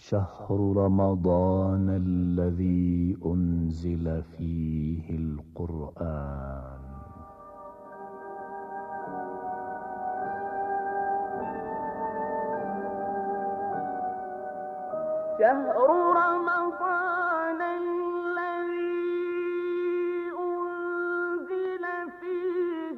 شهر رمضان الذي أنزل فيه القرآن شهر رمضان الذي أنزل فيه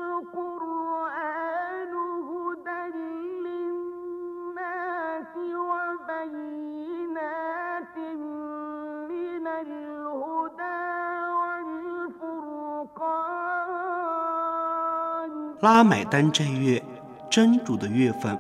القرآن هدى للناس وبينات من الهدى والفرقان 拉买丹斋月，真主的月份。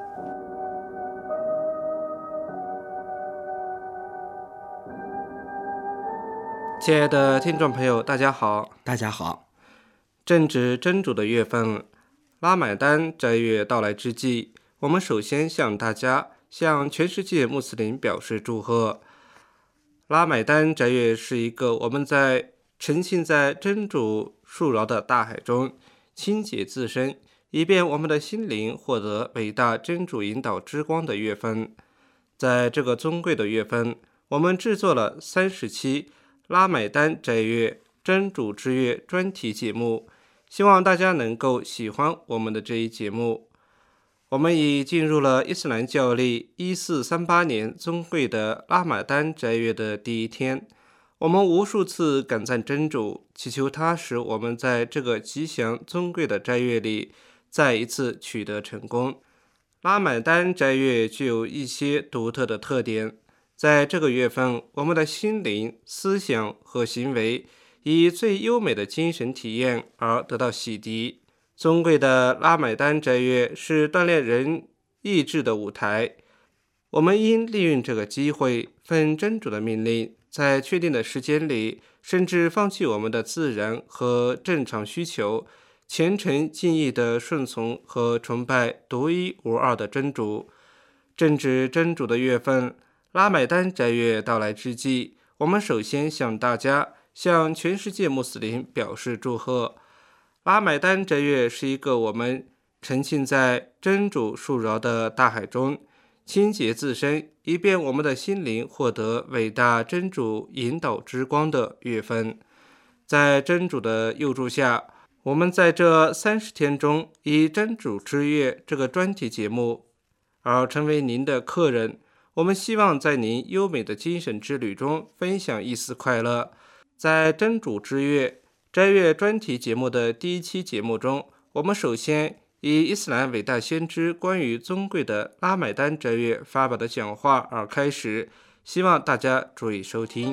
亲爱的听众朋友，大家好，大家好。正值真主的月份，拉买丹斋月到来之际，我们首先向全世界穆斯林表示祝贺。拉买丹斋月是一个我们沉浸在真主恕饶的大海中，清洁自身，以便我们的心灵获得伟大真主引导之光的月份。在这个尊贵的月份，我们制作了30期拉买丹斋月真主之月专题节目，希望大家能够喜欢我们的这一节目。我们已进入了伊斯兰教历1438年尊贵的拉买丹斋月的第一天，我们无数次感赞真主，祈求他使我们在这个吉祥尊贵的斋月里再一次取得成功。拉买丹斋月具有一些独特的特点，在这个月份，我们的心灵、思想和行为以最优美的精神体验而得到洗涤。尊贵的拉买丹斋月是锻炼人意志的舞台，我们应利用这个机会，奉真主的命令，在确定的时间里，甚至放弃我们的自然和正常需求，虔诚敬意地顺从和崇拜独一无二的真主。正值真主的月份，拉买丹斋月到来之际，我们首先向全世界穆斯林表示祝贺。拉买丹斋月是一个我们沉浸在真主恕饶的大海中，清洁自身，以便我们的心灵获得伟大真主引导之光的月份。在真主的佑助下，我们在这30天中，以真主之月这个专题节目而成为您的客人。我们希望在您优美的精神之旅中分享一丝快乐。在真主之月斋月专题节目的第一期节目中，我们首先以伊斯兰伟大先知关于尊贵的拉买丹斋月发表的讲话而开始，希望大家注意收听。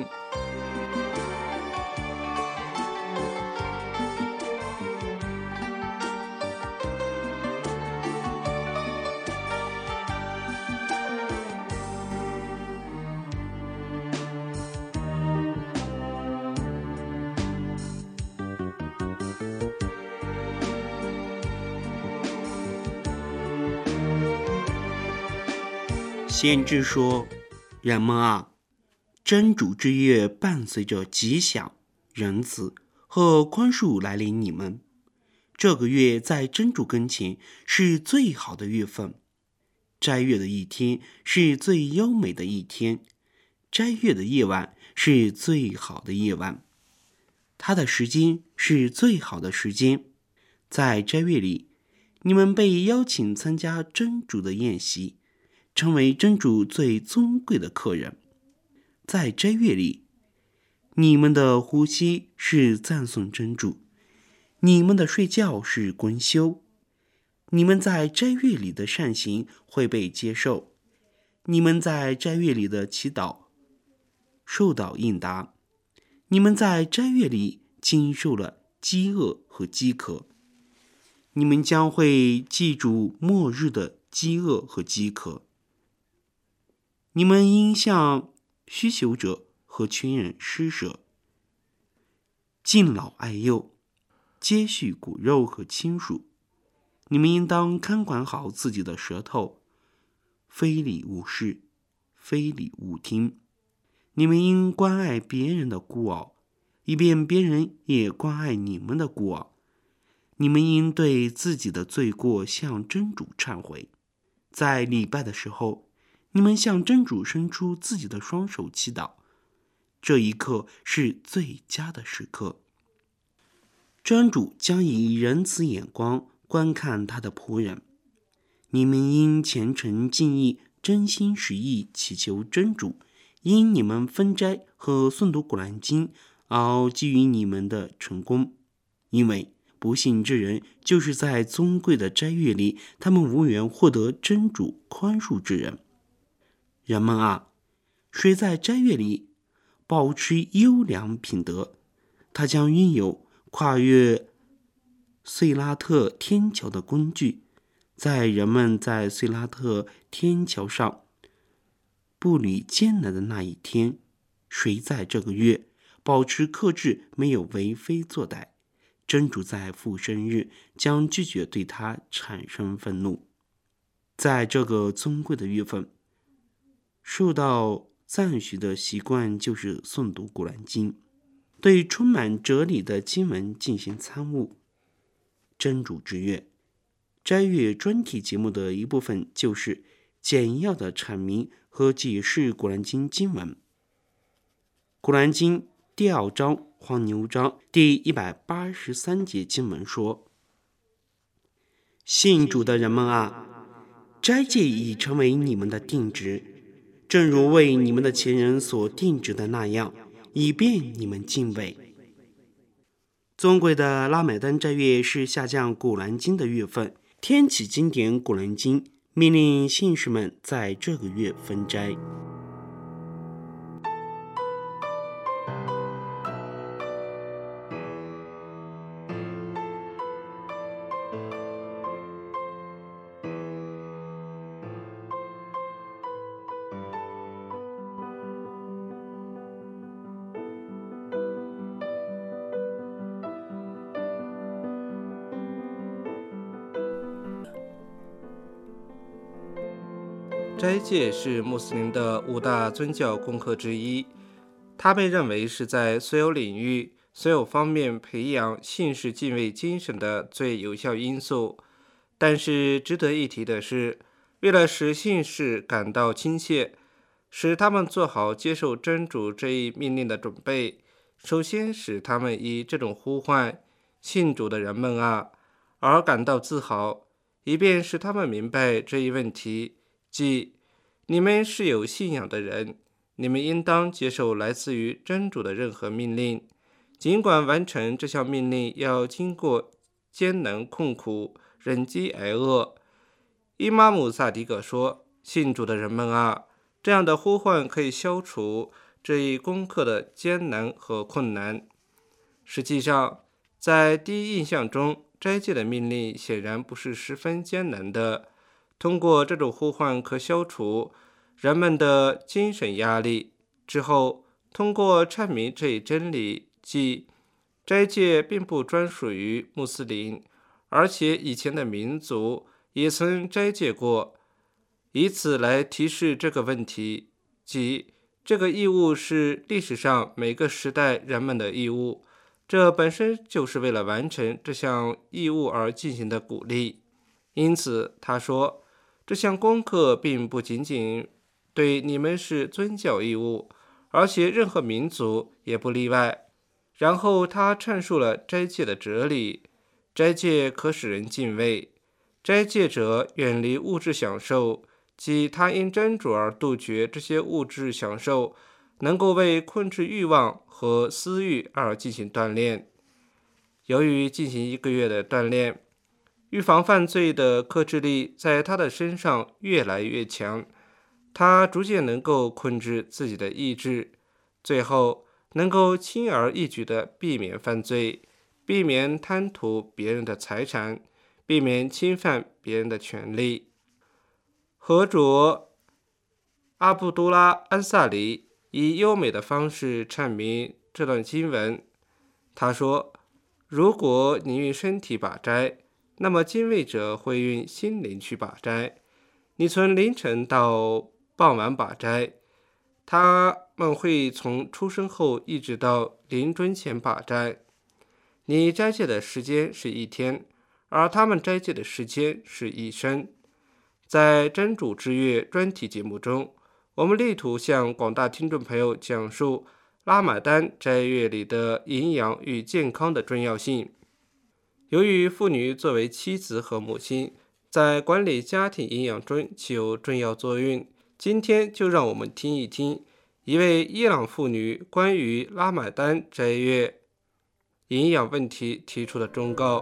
先知说：人们啊，真主之月伴随着吉祥、仁慈和宽恕来临你们。这个月在真主跟前是最好的月份，斋月的一天是最优美的一天，斋月的夜晚是最好的夜晚，它的时间是最好的时间。在斋月里，你们被邀请参加真主的宴席，成为真主最尊贵的客人。在斋月里，你们的呼吸是赞颂真主，你们的睡觉是观修，你们在斋月里的善行会被接受，你们在斋月里的祈祷受到应答，你们在斋月里经受了饥饿和饥渴，你们将会记住末日的饥饿和饥渴。你们应向需求者和穷人施舍，敬老爱幼，接续骨肉和亲属。你们应当看管好自己的舌头，非礼勿视，非礼勿听。你们应关爱别人的孤儿，以便别人也关爱你们的孤儿。你们应对自己的罪过向真主忏悔。在礼拜的时候， 你们向真主伸出自己的双手祈祷，这一刻是最佳的时刻。真主将以仁慈眼光观看他的仆人，你们应虔诚敬意，真心实意祈求真主因你们分斋和诵读古兰经而给予你们的成功，因为不幸之人就是在尊贵的斋月里，他们无缘获得真主宽恕之人。人们啊，谁在斋月里保持优良品德，他将拥有跨越碎拉特天桥的工具。在人们在碎拉特天桥上步履艰难的那一天，谁在这个月保持克制，没有为非作歹，真主在复生日将拒绝对他产生愤怒。在这个尊贵的月份，受到赞许的习惯就是诵读古兰经，对充满哲理的经文进行参悟。真主之月斋月专题节目的一部分就是简要的阐明和解释古兰经经文。古兰经第2章黄牛章第183节经文说：信主的人们啊，斋戒已成为你们的定职，正如为你们的前人所定制的那样，以便你们敬畏。尊贵的拉买丹斋月是下降古兰经的月份，天启经典古兰经命令信士们在这个月分斋。 斋戒是穆斯林的5大宗教功课之一，它被认为是在所有领域、所有方面培养信士敬畏精神的最有效因素。但是值得一提的是，为了使信士感到亲切，使他们做好接受真主这一命令的准备，首先使他们以这种呼唤信主的人们啊而感到自豪，以便使他们明白这一问题，即你们是有信仰的人，你们应当接受来自于真主的任何命令，尽管完成这项命令要经过艰难困苦、忍饥挨饿。伊玛目萨迪格说：信主的人们啊，这样的呼唤可以消除这一功课的艰难和困难。实际上，在第一印象中，斋戒的命令显然不是十分艰难的。通过这种呼唤可消除人们的精神压力。之后，通过阐明这一真理，即斋戒并不专属于穆斯林，而且以前的民族也曾斋戒过，以此来提示这个问题，即这个义务是历史上每个时代人们的义务，这本身就是为了完成这项义务而进行的鼓励。因此，他说，这项功课并不仅仅对你们是宗教义务，而且任何民族也不例外。然后他阐述了斋戒的哲理。斋戒可使人敬畏，斋戒者远离物质享受，即他因真主而杜绝这些物质享受，能够为控制欲望和私欲而进行锻炼。由于进行1个月的锻炼，预防犯罪的克制力在他的身上越来越强，他逐渐能够控制自己的意志，最后能够轻而易举地避免犯罪，避免贪图别人的财产，避免侵犯别人的权利。和卓阿布都拉·安萨里以优美的方式阐明这段经文。他说，如果你用身体把斋，那么敬畏者会用心灵去把斋。你从凌晨到傍晚把斋，他们会从出生后一直到临终前把斋。你斋戒的时间是1天，而他们斋戒的时间是1生。 在真主之月专题节目中，我们力图向广大听众朋友讲述拉玛丹斋月里的营养与健康的重要性。由于妇女作为妻子和母亲，在管理家庭营养中起有重要作用，今天就让我们听一听一位伊朗妇女关于拉玛丹斋月营养问题提出的忠告。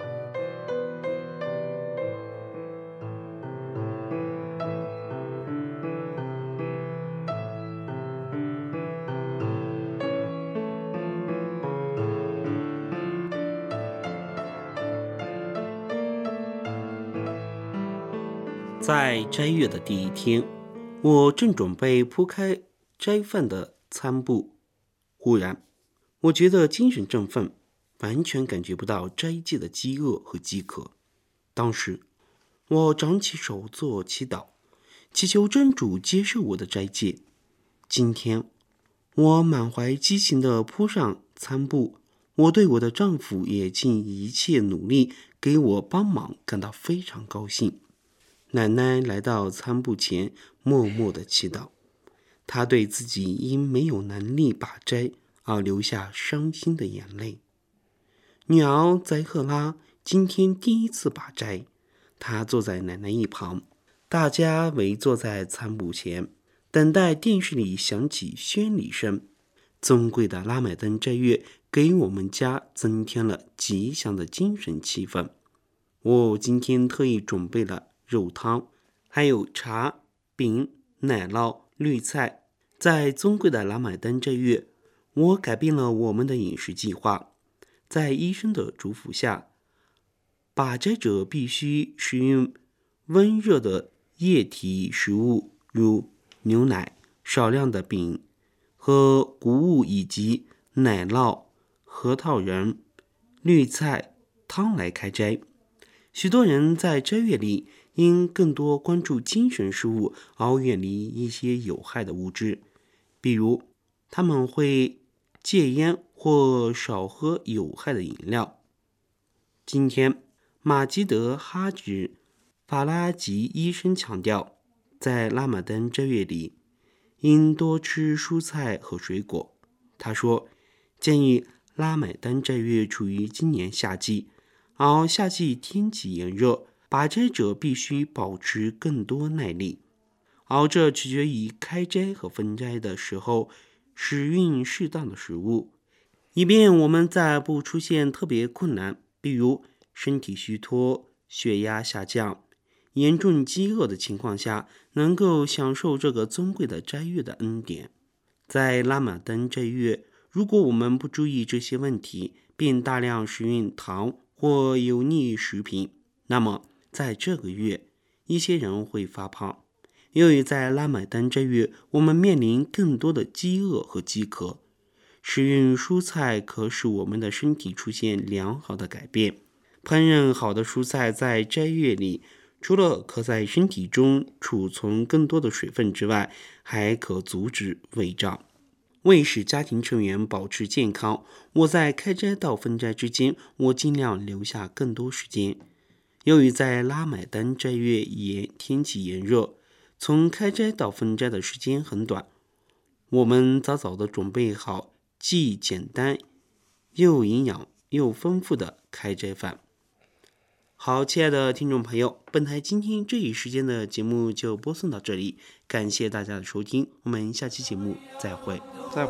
在斋月的第一天，我正准备铺开斋饭的餐布，忽然我觉得精神振奋，完全感觉不到斋戒的饥饿和饥渴。当时我掌起手做祈祷，祈求真主接受我的斋戒。今天我满怀激情地铺上餐布，我对我的丈夫也尽一切努力给我帮忙感到非常高兴。奶奶来到餐布前，默默地祈祷。她对自己因没有能力把斋而流下伤心的眼泪。女儿宰赫拉今天第一次把斋，她坐在奶奶一旁，大家围坐在餐布前，等待电视里响起宣礼声。尊贵的拉买登斋月给我们家增添了吉祥的精神气氛。我今天特意准备了肉汤，还有茶、饼、奶酪、绿菜。在尊贵的拉买登斋月，我改变了我们的饮食计划。在医生的嘱咐下，把斋者必须食用温热的液体食物，如牛奶、少量的饼和谷物，以及奶酪、核桃仁、绿菜、汤来开斋。许多人在斋月里因更多关注精神事物而远离一些有害的物质，比如他们会戒烟或少喝有害的饮料。今天马基德哈吉法拉吉医生强调，在拉玛登斋月里应多吃蔬菜和水果。他说，鉴于拉玛登斋月处于今年夏季，而夏季天气炎热，把斋者必须保持更多耐力，而这取决于开斋和分斋的时候使用适当的食物，以便我们在不出现特别困难，比如身体虚脱、血压下降、严重饥饿的情况下，能够享受这个尊贵的斋月的恩典。在拉玛登斋月，如果我们不注意这些问题，并大量食用糖或油腻食品，那么在这个月一些人会发胖。由于在拉玛登斋月我们面临更多的饥饿和饥渴，食用蔬菜可使我们的身体出现良好的改变。烹饪好的蔬菜在斋月里，除了可在身体中储存更多的水分之外，还可阻止胃胀。为使家庭成员保持健康，我在开斋到分斋之间，我尽量留下更多时间。由于在拉买登斋月天气炎热，从开斋到分斋的时间很短，我们早早地准备好既简单又营养又丰富的开斋饭。好，亲爱的听众朋友，本台今天这一时间的节目就播送到这里，感谢大家的收听，我们下期节目再会。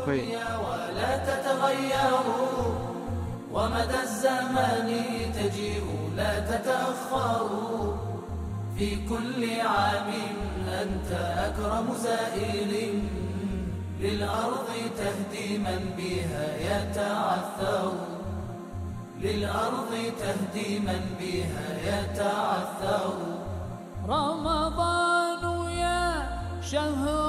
ومدى الزمان تجيء لا تتأخر في كل عام أنت أكرم زائر للأرض تهدي من بها يتعثر للأرض تهدي من بها يتعثر رمضان يا شهر